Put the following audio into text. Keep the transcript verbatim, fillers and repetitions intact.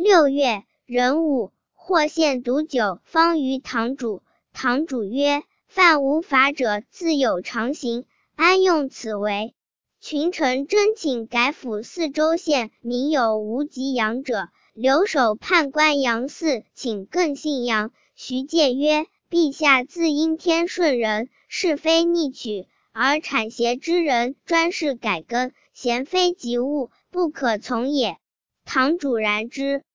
六月，壬午，或献毒酒方于堂主。堂主曰：犯无法者，自有常刑，安用此为？群臣征请改府四州县民有无及阳者，留守判官杨嗣请更信阳。徐介曰：陛下自因天顺人，是非逆取，而产邪之人专事改更，贤非及物，不可从也。堂主然之。